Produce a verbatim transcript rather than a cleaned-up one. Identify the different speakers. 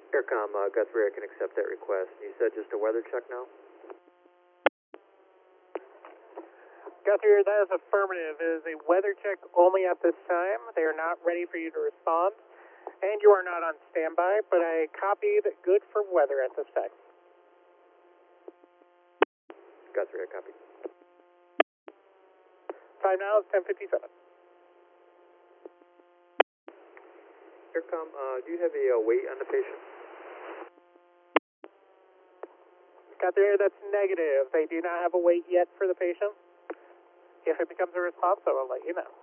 Speaker 1: Aircom, uh, Guthrie, I can accept that request. You said just a weather check now?
Speaker 2: Guthrie, that is affirmative. It is a weather check only at this time. They are not ready for you to respond, and you are not on standby, but I copied good for weather at this time.
Speaker 1: Guthrie, I copy.
Speaker 2: Time now is ten fifty-seven.
Speaker 1: Aircom, uh, do you have a uh, weight on the patient?
Speaker 2: Guthrie, that's negative. They do not have a weight yet for the patient. If it becomes a response, I will let you know.